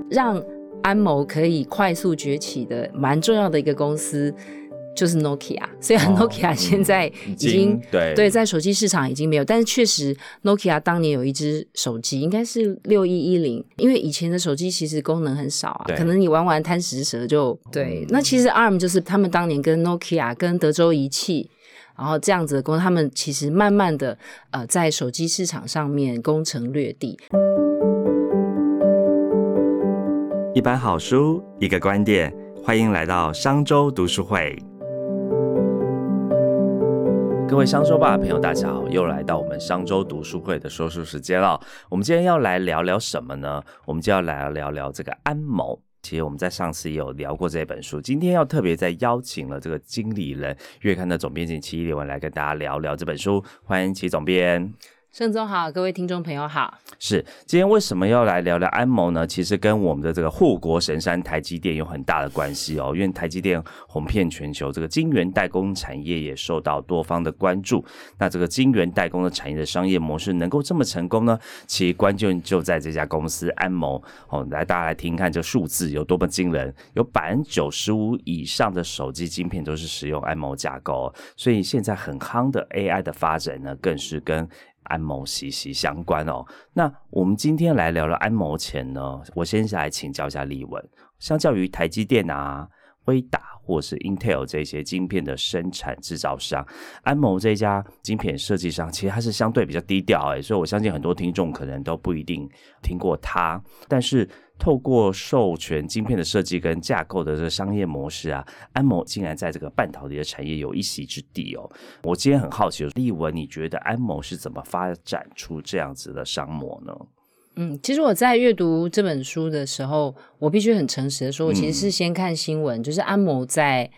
让安谋可以快速崛起的蛮重要的一个公司就是 Nokia， 虽然 Nokia 现在已经、对在手机市场已经没有，但是确实 Nokia 当年有一只手机应该是6110，因为以前的手机其实功能很少啊，可能你玩贪食蛇就对。那其实 ARM 就是他们当年跟 Nokia 跟德州仪器然后这样子的公司，他们其实慢慢的在手机市场上面攻城略地。 一本好书，一个观点，欢迎来到商周读书会。各位商周吧的朋友大家好，又来到我们商周读书会的说书时间了。我们今天要来聊聊什么呢？我们就要来聊聊这个安谋。其实我们在上次也有聊过这本书，今天要特别再邀请了这个经理人月刊的总编辑齐立文来跟大家聊聊这本书。欢迎齐总编。 盛总好，各位听众朋友好。 是，今天为什么要来聊聊安谋呢？其实跟我们的这个护国神山台积电有很大的关系哦，因为台积电红遍全球，这个晶圆代工产业也受到多方的关注。那这个晶圆代工的产业的商业模式能够这么成功呢？其实关键就在这家公司安谋哦。来，大家来听看这数字有多么惊人，有 95% 以上的手机晶片都是使用安谋架构哦，所以现在很夯的 AI 的发展呢，更是跟安谋息息相关哦。那我们今天来聊聊安谋前呢，我先来请教一下立文。相较于台积电啊、辉达或是 Intel 这些晶片的生产制造商，安谋这家晶片设计商其实它是相对比较低调所以我相信很多听众可能都不一定听过它，但是透过授权晶片的设计跟架构的这个商业模式啊，安谋竟然在这个半导体的产业有一席之地哦。我今天很好奇，立文，你觉得安谋是怎么发展出这样子的商模呢？ 其实我在阅读这本书的时候，我必须很诚实的说，我其实是先看新闻，就是安谋在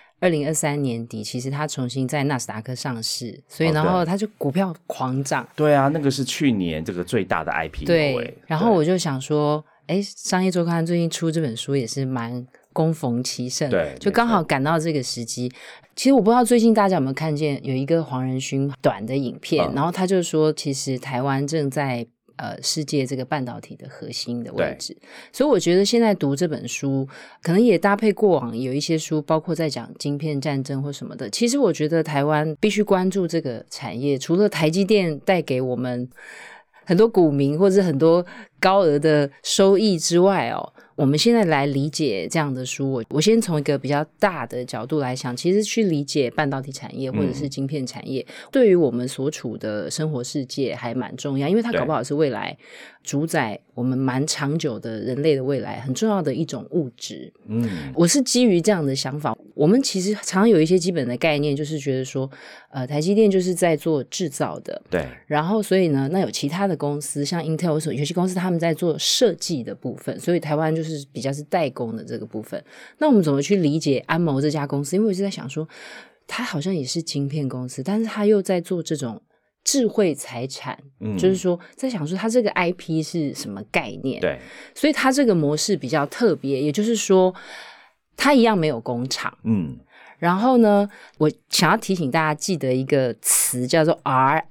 2023年底，其实他重新在纳斯达克上市，所以然后他就股票狂涨。 对啊，那个是去年这个最大的 IPO。 对，然后我就想说，商业周刊最近出这本书也是蛮恭逢其盛， 对， 就刚好赶到这个时机。其实我不知道最近大家有没有看见有一个黄仁勋短的影片，然后他就说，其实台湾正在世界这个半导体的核心的位置，所以我觉得现在读这本书可能也搭配过往有一些书，包括在讲晶片战争或什么的。其实我觉得台湾必须关注这个产业，除了台积电带给我们很多股民或者很多高额的收益之外我们现在来理解这样的书，我先从一个比较大的角度来想，其实去理解半导体产业或者是晶片产业，对于我们所处的生活世界还蛮重要，因为它搞不好是未来主宰我们蛮长久的人类的未来很重要的一种物质。我是基于这样的想法，我们其实常有一些基本的概念，就是觉得说台积电就是在做制造的， 对， 然后所以呢，那有其他的公司像 Intel 有些公司他们在做设计的部分，所以台湾就是比较是代工的这个部分。那我们怎么去理解安谋这家公司？因为我是在想说，它好像也是晶片公司，但是它又在做这种智慧财产，就是说在想说它这个 IP 是什么概念。 对， 所以它这个模式比较特别，也就是说它一样没有工厂。然后呢，我想要提醒大家记得一个词叫做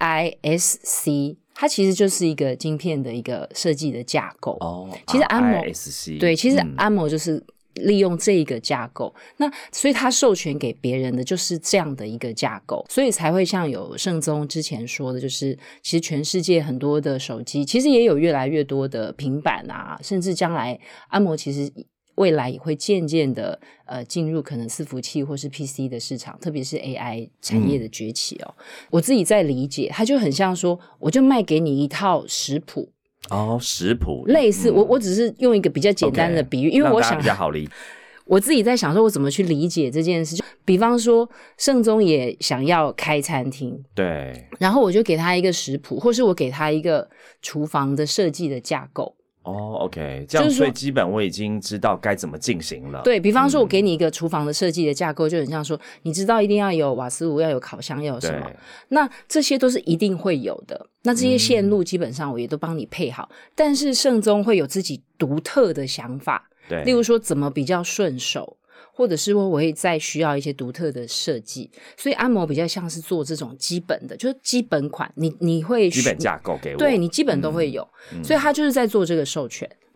RISC， 它其实就是一个晶片的一个设计的架构。其实安谋 RISC 对，其实安谋就是利用这一个架构，那所以他授权给别人的就是这样的一个架构，所以才会像有盛宗之前说的，就是其实全世界很多的手机其实也有越来越多的平板啊，甚至将来安谋其实未来也会渐渐的进入可能伺服器或是 PC 的市场，特别是 AI 产业的崛起我自己在理解，它就很像说我就卖给你一套食谱食谱类似，我只是用一个比较简单的比喻，因为我想比较好理解。 我自己在想说我怎么去理解这件事，就比方说盛宗也想要开餐厅， 对， 然后我就给他一个食谱，或是我给他一个厨房的设计的架构。 OK， 这样所以基本我已经知道该怎么进行了。 对，比方说我给你一个厨房的设计的架构，就很像说你知道一定要有瓦斯炉，要有烤箱，要有什么，那这些都是一定会有的，那这些线路基本上我也都帮你配好，但是盛宗会有自己独特的想法， 对， 例如说怎么比较顺手，或者是说我会再需要一些独特的设计，所以安谋比较像是做这种基本的，就是基本款，你会基本架构给我， 对，你基本都会有，所以他就是在做这个授权。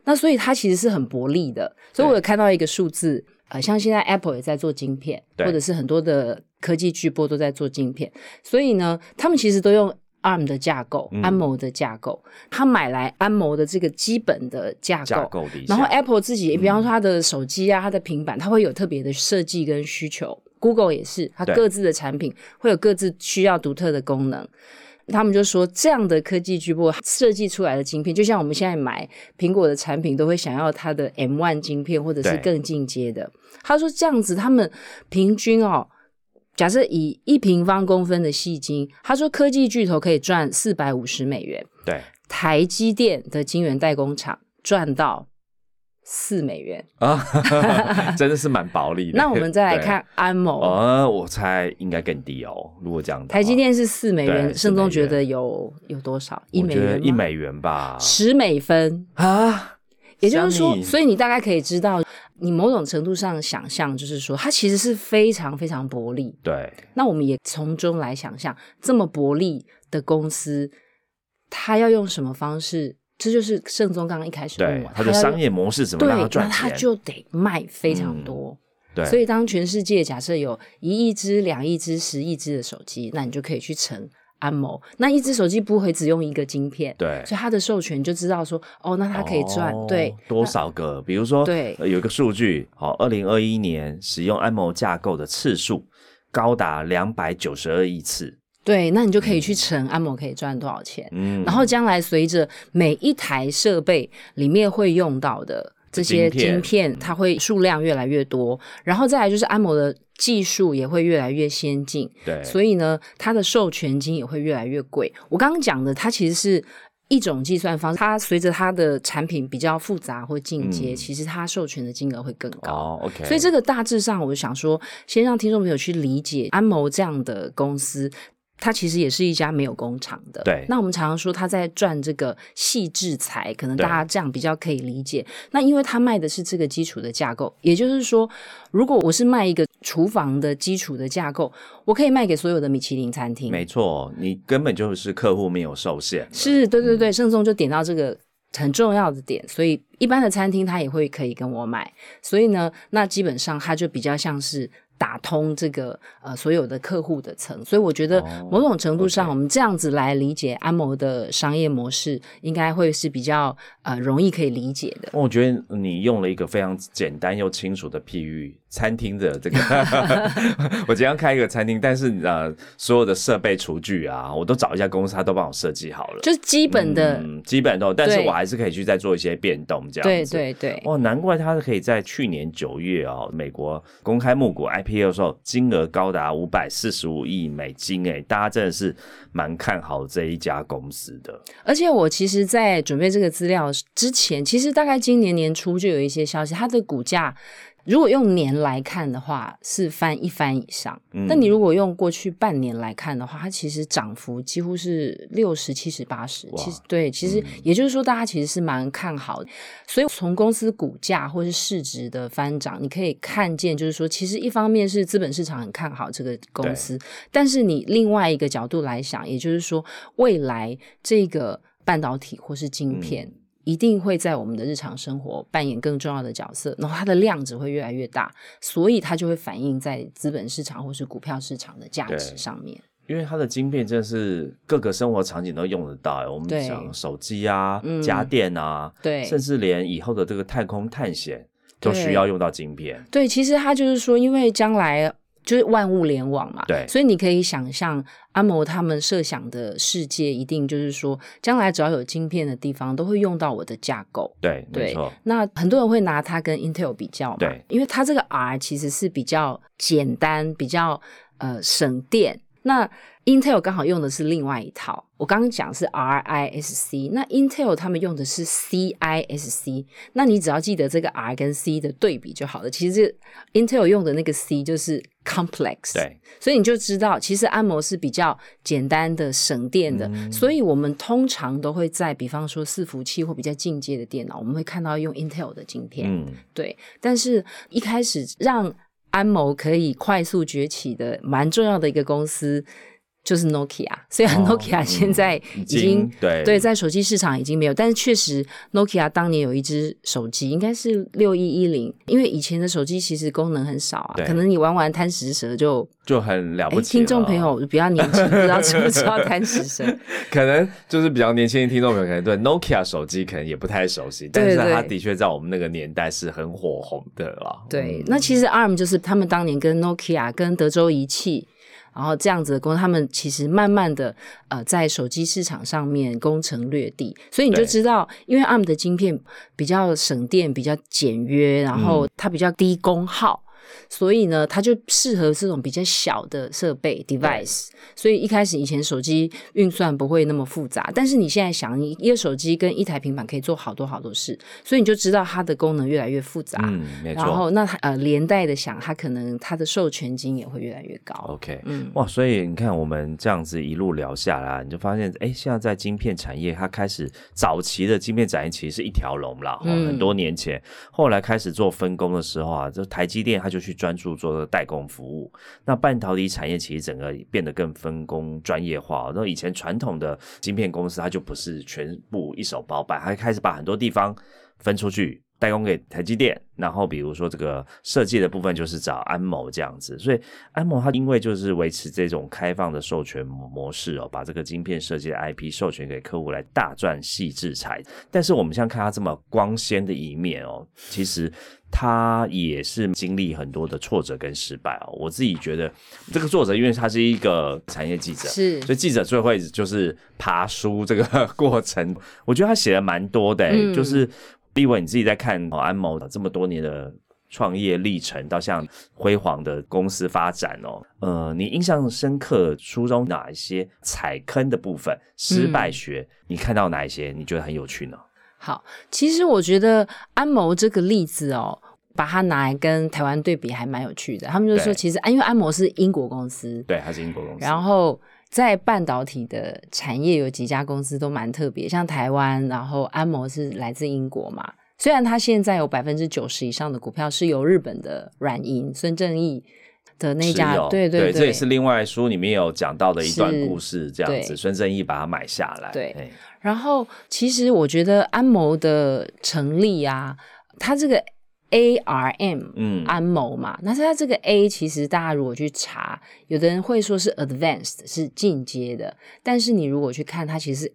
那所以它其实是很薄利的。所以我有看到一个数字，像现在 Apple 也在做晶片，或者是很多的科技巨擘都在做晶片，所以呢，他们其实都用ARM 的架构，安谋的架构，他买来安谋的这个基本的架构然后 Apple 自己，比方说他的手机啊，他的平板，他会有特别的设计跟需求。Google 也是，它各自的产品会有各自需要独特的功能。他们就说这样的科技巨擘设计出来的晶片，就像我们现在买苹果的产品都会想要它的 M1 晶片或者是更进阶的。他说这样子他们平均假设以1平方公分的矽晶，他说科技巨头可以赚$450， 对， 台积电的晶圆代工厂赚到$4 啊，真的是蛮薄利的。 那我们再来看安谋， 我猜应该更低哦。如果这样的话， 台积电是$4，盛宗觉得有多少？$1吗？ 我觉得$1吧 ，10美分啊。 也就是说，所以你大概可以知道，你某种程度上想象，就是说，它其实是非常非常薄利。 对。 那我们也从中来想象，这么薄利的公司，它要用什么方式？这就是盛宗刚刚一开始问我， 他的商业模式怎么让他赚钱？ 那他就得卖非常多。 对， 所以当全世界假设有1亿只、2亿只、10亿只的手机，那你就可以去乘安谋。那一只手机不会只用一个晶片， 对， 所以它的授权就知道说，那它可以赚对多少个？比如说， 对， 有一个数据，2021年使用安谋架构的次数高达292亿次。 对，那你就可以去乘安谋可以赚多少钱。然后将来随着每一台设备里面会用到的这些晶片，它会数量越来越多，然后再来就是安谋的技术也会越来越先进。 对， 所以呢，它的授权金也会越来越贵。我刚刚讲的，它其实是一种计算方式，它随着它的产品比较复杂或进阶，其实它授权的金额会更高。 OK， 所以这个大致上，我就想说，先让听众朋友去理解安谋这样的公司。它其实也是一家没有工厂的， 对。 那我们常常说它在赚这个细制裁，可能大家这样比较可以理解。那因为它卖的是这个基础的架构，也就是说，如果我是卖一个厨房的基础的架构，我可以卖给所有的米其林餐厅。 没错，你根本就是客户没有受限。 是，对对对，盛宗就点到这个很重要的点，所以一般的餐厅它也会可以跟我买。所以呢，那基本上它就比较像是打通这个所有的客户的层，所以我觉得某种程度上，我们这样子来理解安谋的商业模式，应该会是比较容易可以理解的。 我觉得你用了一个非常简单又清楚的譬喻，餐厅的这个，我即将开一个餐厅，但是所有的设备厨具啊，我都找一家公司，他都帮我设计好了， 就是基本的， 基本都，但是我还是可以去再做一些变动，这样子。 对对对。 哇，难怪他可以在去年9月美国公开募股 IPO 的时候，金额高达$545亿，大家真的是蛮看好这一家公司的。 而且我其实在准备这个资料之前，其实大概今年年初就有一些消息，它的股价如果用年来看的话是一番以上，但你如果用过去半年来看的话，它其实涨幅几乎是60%、70%、80%。其实对，其实也就是说大家其实是蛮看好的。所以从公司股价或是市值的翻涨，你可以看见就是说其实一方面是资本市场很看好这个公司，但是你另外一个角度来想，也就是说未来这个半导体或是晶片一定会在我们的日常生活扮演更重要的角色，然后它的量只会越来越大，所以它就会反映在资本市场或是股票市场的价值上面。 因为它的晶片真的是各个生活场景都用得到，我们讲手机啊、家电啊，对，甚至连以后的这个太空探险都需要用到晶片。 对，其实它就是说，因为将来就是万物联网嘛， 对， 所以你可以想象安谋他们设想的世界一定就是说将来只要有晶片的地方都会用到我的架构。 对，没错。 那很多人会拿它跟 Intel 比较嘛，对，因为它这个 R 其实是比较简单，比较省电。那 Intel 刚好用的是另外一套，我刚刚讲是 RISC， 那 Intel 他们用的是 CISC， 那你只要记得这个 R 跟 C 的对比就好了。其实 Intel 用的那个 C 就是 complex， 对， 所以你就知道其实安谋是比较简单的省电的，所以我们通常都会在比方说伺服器或比较进阶的电脑，我们会看到用 Intel 的晶片，对。但是一开始让安谋可以快速崛起的蛮重要的一个公司， 就是 Nokia， 虽然 Nokia 现在已经、对在手机市场已经没有，但是确实 Nokia 当年有一只手机应该是6110，因为以前的手机其实功能很少啊，可能你玩完贪食蛇就很了不起了。 听众朋友比较年轻不知道知不知道贪食蛇可能就是比较年轻的听众朋友可能对 Nokia 手机可能也不太熟悉，但是它的确在我们那个年代是很火红的啦。 对，那其实 ARM 就是他们当年跟 Nokia 跟德州仪器然后这样子的公司，他们其实慢慢的在手机市场上面攻城略地，所以你就知道，因为 ARM 的晶片比较省电、比较简约，然后它比较低功耗。所以呢它就适合这种比较小的设备 device， 所以一开始以前手机运算不会那么复杂，但是你现在想你一个手机跟一台平板可以做好多好多事，所以你就知道它的功能越来越复杂， 没错。 然后那连带的想它可能它的授权金也会越来越高。 OK，哇，所以你看我们这样子一路聊下来，你就发现现在在晶片产业它开始早期的晶片产业其实是一条龙啦，很多年前后来开始做分工的时候啊，就台积电它就去专注做代工服务，那半导体产业其实整个变得更分工专业化。那以前传统的晶片公司它就不是全部一手包办，它开始把很多地方分出去代工给台积电，然后比如说这个设计的部分就是找安谋这样子，所以安谋它因为就是维持这种开放的授权模式把这个晶片设计的 IP 授权给客户来大赚细制裁。但是我们现在看它这么光鲜的一面其实他也是经历很多的挫折跟失败我自己觉得这个作者因为他是一个产业记者， 是， 所以记者最会就是爬书这个过程，我觉得他写的蛮多的就是立伟你自己在看安谋这么多年的创业历程到像辉煌的公司发展你印象深刻书中哪一些踩坑的部分失败学你看到哪一些你觉得很有趣呢？ 好，其实我觉得安谋这个例子把它拿来跟台湾对比还蛮有趣的。他们就说其实因为安谋是英国公司， 对，它是英国公司， 然后在半导体的产业有几家公司都蛮特别，像台湾，然后安谋是来自英国嘛，虽然它现在有 90% 以上的股票是由日本的软银孙正义的那家，对， 这也是另外书里面有讲到的一段故事，这样子孙正义把它买下来。 对，然后其实我觉得安谋的成立啊，它这个 ARM 安谋嘛，那它这个 A 其实大家如果去查，有的人会说是 advanced 是进阶的，但是你如果去看它其实是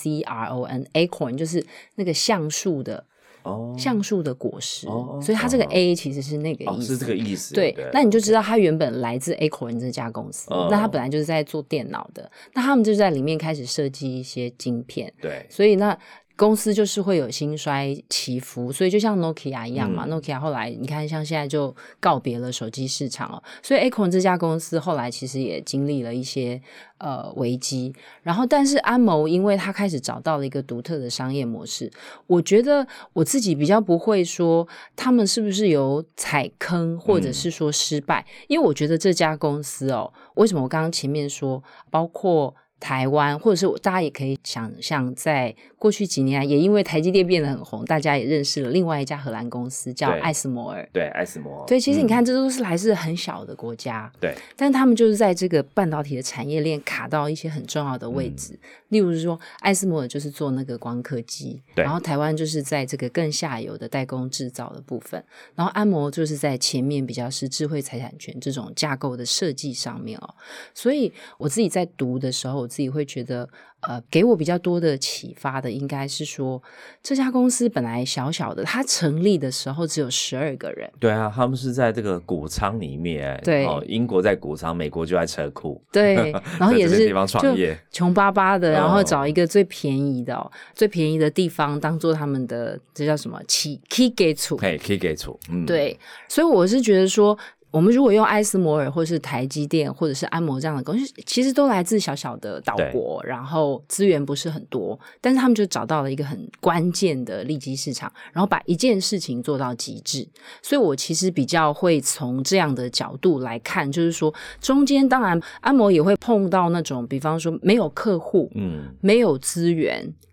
ACRON acorn 就是那个橡树的橡树的果实，所以它这个 A 其实是那个意思， 是这个意思。 对，那你就知道它原本来自 Acorn 这家公司，那它本来就是在做电脑的，那他们就在里面开始设计一些晶片， 对， 所以那公司就是会有兴衰起伏，所以就像 Nokia 一样嘛，Nokia 后来你看像现在就告别了手机市场所以 Acorn 这家公司后来其实也经历了一些危机，然后但是安谋因为他开始找到了一个独特的商业模式，我觉得我自己比较不会说他们是不是有踩坑或者是说失败，因为我觉得这家公司为什么我刚刚前面说包括台湾或者是大家也可以想象在过去几年也因为台积电变得很红，大家也认识了另外一家荷兰公司叫艾斯摩尔， 对，艾斯摩尔， 对，其实你看这都是来自很小的国家， 对， 但他们就是在这个半导体的产业链卡到一些很重要的位置，例如说艾斯摩尔就是做那个光刻机，然后台湾就是在这个更下游的代工制造的部分，然后安谋就是在前面比较是智慧财产权这种架构的设计上面所以我自己在读的时候我自己会觉得给我比较多的启发的应该是说这家公司本来小小的，它成立的时候只有12个人， 对啊，他们是在这个谷仓里面， 对， 英国在谷仓，美国就在车库， 对，然后也是地方创业， 穷巴巴的，然后找一个最便宜的最便宜的地方当做他们的这叫什么key gate， key gate， 对，所以我是觉得说我们如果用艾斯摩尔或是台积电或者是安谋这样的公司，其实都来自小小的岛国，然后资源不是很多，但是他们就找到了一个很关键的利基市场，然后把一件事情做到极致，所以我其实比较会从这样的角度来看，就是说中间当然安谋也会碰到那种比方说没有客户没有资源，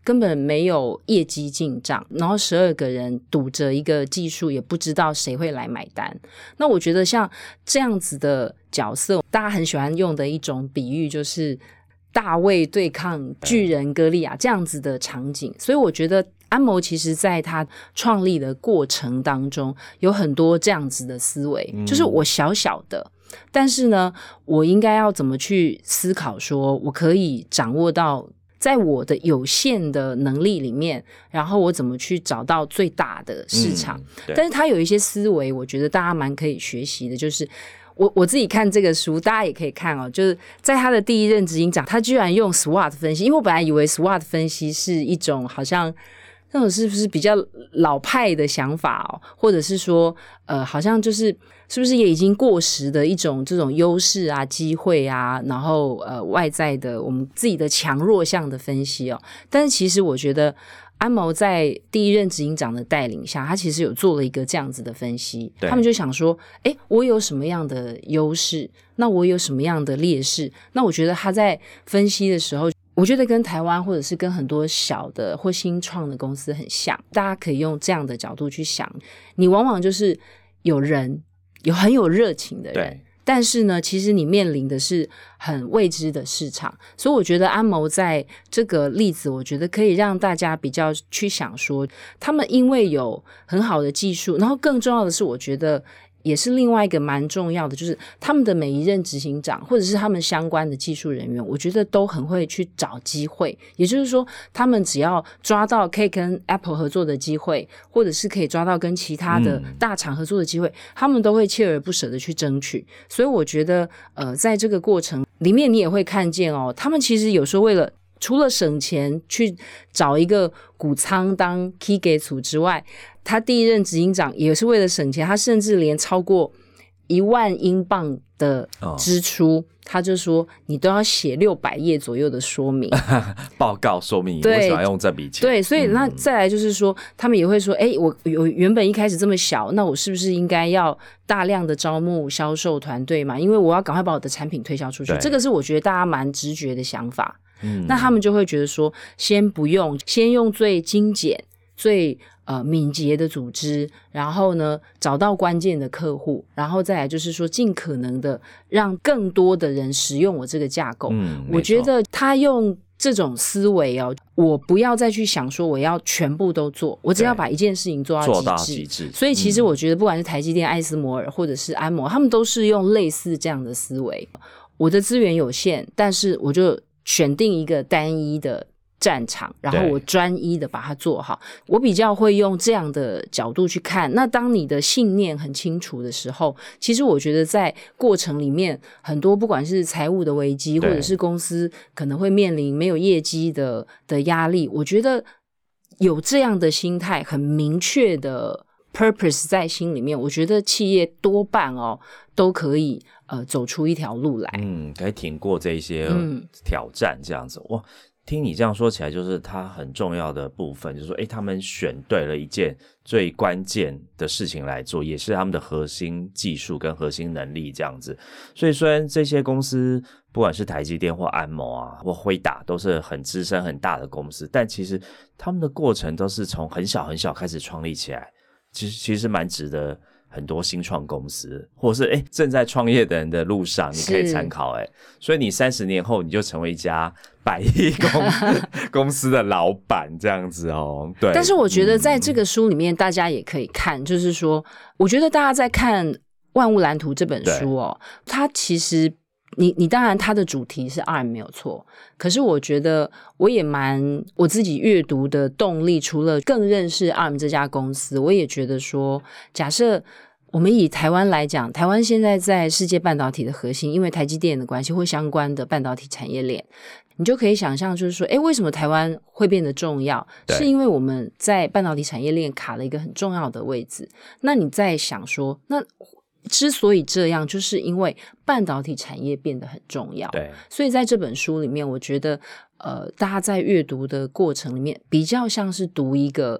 根本没有业绩进账，然后12个人赌着一个技术，也不知道谁会来买单。那我觉得像这样子的角色，大家很喜欢用的一种比喻就是大卫对抗巨人歌利亚这样子的场景。所以我觉得安谋其实在他创立的过程当中有很多这样子的思维，就是我小小的，但是呢我应该要怎么去思考，说我可以掌握到在我的有限的能力里面，然后我怎么去找到最大的市场。但是他有一些思维我觉得大家蛮可以学习的，就是我自己看这个书，大家也可以看哦，就是在他的第一任执行长，他居然用 SWOT 分析。因为我本来以为 SWOT 分析是一种好像那种是不是比较老派的想法哦，或者是说好像就是是不是也已经过时的一种这种优势啊、机会啊，然后外在的我们自己的强弱项的分析哦。但是其实我觉得安谋在第一任执行长的带领下，他其实有做了一个这样子的分析。他们就想说，我有什么样的优势，那我有什么样的劣势。那我觉得他在分析的时候，我觉得跟台湾或者是跟很多小的或新创的公司很像，大家可以用这样的角度去想。你往往就是有人有很有热情的人，但是呢其实你面临的是很未知的市场。所以我觉得安谋在这个例子，我觉得可以让大家比较去想说，他们因为有很好的技术，然后更重要的是我觉得也是另外一个蛮重要的，就是他们的每一任执行长或者是他们相关的技术人员，我觉得都很会去找机会。也就是说他们只要抓到可以跟 Apple 合作的机会，或者是可以抓到跟其他的大厂合作的机会，他们都会锲而不舍的去争取。所以我觉得在这个过程里面你也会看见哦，他们其实有时候为了除了省钱去找一个谷仓当 key 给组之外，他第一任执行长也是为了省钱，他甚至连超过1万英镑的支出，他就说你都要写600页左右的说明报告说明你为什么要用这笔钱。 对，所以那再来就是说他们也会说我原本一开始这么小，那我是不是应该要大量的招募销售团队嘛，因为我要赶快把我的产品推销出去。这个是我觉得大家蛮直觉的想法。那他们就会觉得说先不用，先用最精简最敏捷的组织，然后呢找到关键的客户，然后再来就是说尽可能的让更多的人使用我这个架构。我觉得他用这种思维哦，我不要再去想说我要全部都做，我只要把一件事情做到极致。所以其实我觉得不管是台积电、艾斯摩尔或者是安谋，他们都是用类似这样的思维。我的资源有限，但是我就选定一个单一的战场，然后我专一的把它做好。我比较会用这样的角度去看。那当你的信念很清楚的时候，其实我觉得在过程里面很多不管是财务的危机，或者是公司可能会面临没有业绩的压力，我觉得有这样的心态，很明确的 purpose 在心里面，我觉得企业多半都可以走出一条路来。 可以挺过这些挑战这样子。哇，听你这样说起来，就是它很重要的部分，就是说他们选对了一件最关键的事情来做，也是他们的核心技术跟核心能力这样子。所以虽然这些公司不管是台积电或安谋啊或辉达都是很资深很大的公司，但其实他们的过程都是从很小很小开始创立起来，其实蛮值得很多新创公司或是正在创业的人的路上你可以参考。所以你30年后你就成为一家100亿公司的老板这样子哦。对， 但是我觉得在这个书里面大家也可以看，就是说我觉得大家在看《万物蓝图》这本书它其实你当然它的主题是 ARM 没有错，可是我觉得我自己阅读的动力，除了更认识 ARM 这家公司，我也觉得说假设我们以台湾来讲，台湾现在在世界半导体的核心，因为台积电的关系或相关的半导体产业链，你就可以想象就是说为什么台湾会变得重要，是因为我们在半导体产业链卡了一个很重要的位置。那你在想说那之所以这样，就是因为半导体产业变得很重要。 对， 所以在这本书里面我觉得大家在阅读的过程里面比较像是读一个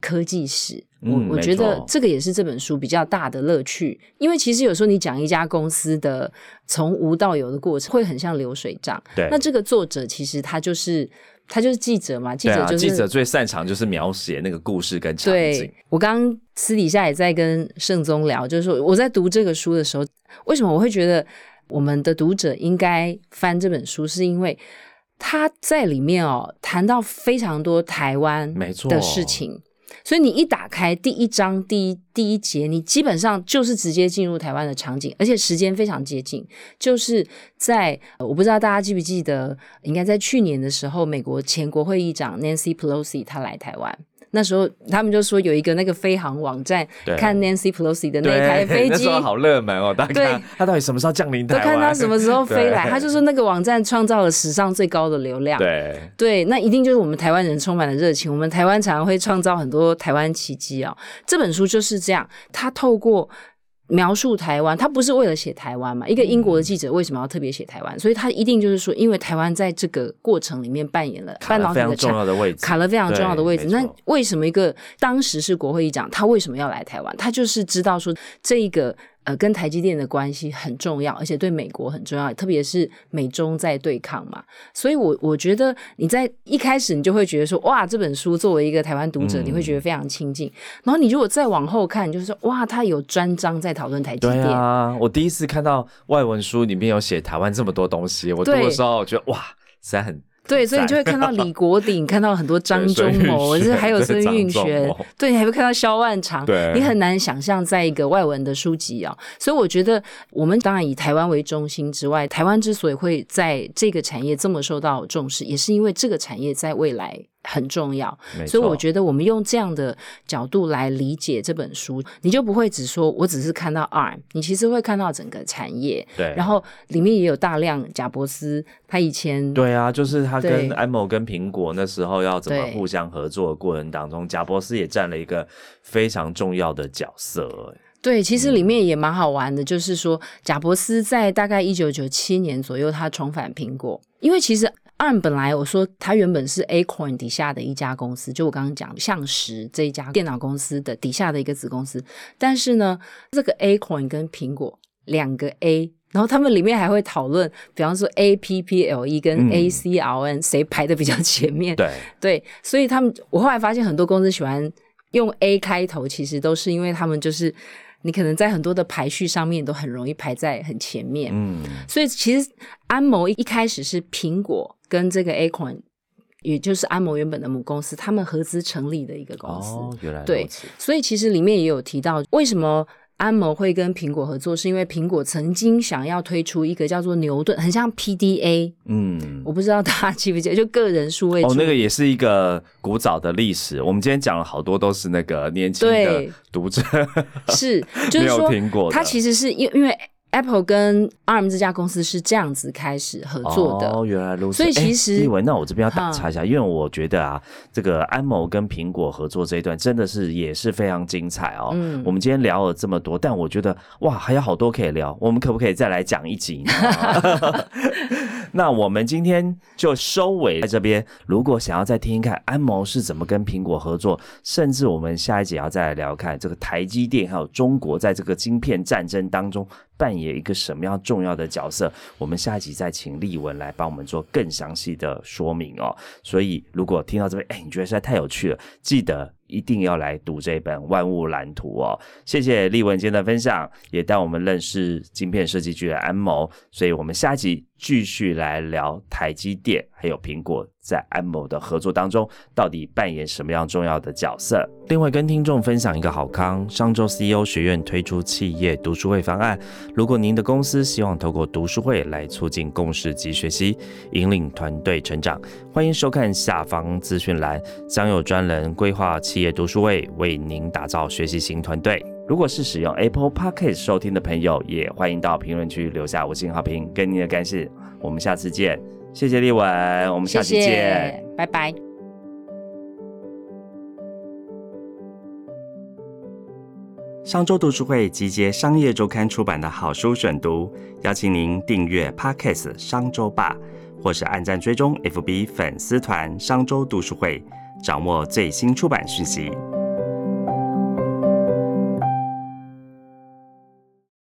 科技史。我没觉得错这个也是这本书比较大的乐趣，因为其实有时候你讲一家公司的从无到有的过程，会很像流水账。 对， 那这个作者其实他就是记者嘛，记者就是、 记者最擅长就是描写那个故事跟场景。 对，我刚刚私底下也在跟盛宗聊，就是说我在读这个书的时候，为什么我会觉得我们的读者应该翻这本书，是因为他在里面谈到非常多台湾的事情。所以你一打开第一章第一节，你基本上就是直接进入台湾的场景，而且时间非常接近，就是在我不知道大家记不记得，应该在去年的时候，美国前国会议长 Nancy Pelosi 她来台湾。那时候他们就说有一个那个飞航网站看 Nancy Pelosi 的那台飞机， 那时候好热门大家看他到底什么时候降临台湾， 都看他什么时候飞来。他就说那个网站创造了史上最高的流量。对，那一定就是我们台湾人充满了热情，我们台湾常常会创造很多台湾奇迹这本书就是这样，他透过描述台湾，他不是为了写台湾嘛？一个英国的记者为什么要特别写台湾？所以他一定就是说，因为台湾在这个过程里面扮演了半导体的卡了非常重要的位置。那为什么一个当时是国会议长，他为什么要来台湾？他就是知道说这个跟台积电的关系很重要，而且对美国很重要，特别是美中在对抗嘛。所以我觉得你在一开始你就会觉得说，哇，这本书作为一个台湾读者，你会觉得非常亲近。然后你如果再往后看，你就是说，哇，他有专章在讨论台积电。 对啊，我第一次看到外文书里面有写台湾这么多东西，我读的时候我觉得哇，实在很。 对，所以你就会看到李国鼎，看到很多张忠谋，还有孙运璇，对，你还会看到萧万长，你很难想象在一个外文的书籍所以我觉得我们当然以台湾为中心之外，台湾之所以会在这个产业这么受到重视，也是因为这个产业在未来很重要。所以我觉得我们用这样的角度来理解这本书，你就不会只说我只是看到 ARM， 你其实会看到整个产业。 对， 然后里面也有大量贾伯斯他以前对啊，就是他跟安谋跟苹果那时候要怎么互相合作的过程当中，贾伯斯也占了一个非常重要的角色。 对，其实里面也蛮好玩的，就是说贾伯斯在大概1997年左右他重返苹果，因为其实ARM本来我说它原本是 Acorn 底下的一家公司，就我刚刚讲橡实这一家电脑公司的底下的一个子公司，但是呢这个 Acorn 跟苹果两个 A， 然后他们里面还会讨论比方说 APPLE 跟 ACRN 谁排的比较前面。对，所以我后来发现很多公司喜欢用 A 开头，其实都是因为他们就是你可能在很多的排序上面都很容易排在很前面。所以其实安谋一开始是苹果跟这个 Acorn， 也就是安谋原本的母公司，他们合资成立的一个公司。 原来如此。 对，所以其实里面也有提到为什么安谋会跟苹果合作，是因为苹果曾经想要推出一个叫做牛顿，很像 PDA， 我不知道大家记不记得，就个人数位那个也是一个古早的历史。我们今天讲了好多都是那个年轻的读者， 是就是说没有听过的。 它其实是因为Apple 跟 ARM 这家公司是这样子开始合作的。 原来如此。 所以其实立文，那我这边要打岔一下，因为我觉得这个安谋跟苹果合作这一段真的是也是非常精彩我们今天聊了这么多，但我觉得哇还有好多可以聊，我们可不可以再来讲一集呢？那我们今天就收尾在这边，如果想要再听一看安谋是怎么跟苹果合作，甚至我们下一集要再来聊看这个台积电还有中国在这个晶片战争当中扮演一个什么样重要的角色，我们下一集再请立文来帮我们做更详细的说明所以如果听到这边你觉得实在太有趣了，记得一定要来读这本《万物蓝图》谢谢立文今天的分享，也带我们认识晶片设计局的安谋。所以我们下一集继续来聊台积电还有苹果在安谋的合作当中到底扮演什么样重要的角色。另外跟听众分享一个好康，上周 CEO 学院推出企业读书会方案，如果您的公司希望透过读书会来促进共识及学习，引领团队成长，欢迎收看下方资讯栏，将有专人规划企业读书会，为您打造学习型团队。如果是使用 Apple Podcast 收听的朋友，也欢迎到评论区留下5星好评跟您的感谢。我们下次见，谢谢立文，我们下期见，谢谢， 拜拜。 商周读书会集结商业周刊出版的好书选读，邀请您订阅 Podcast 商周吧，或是按赞追踪 FB 粉丝团商周读书会，掌握最新出版讯息。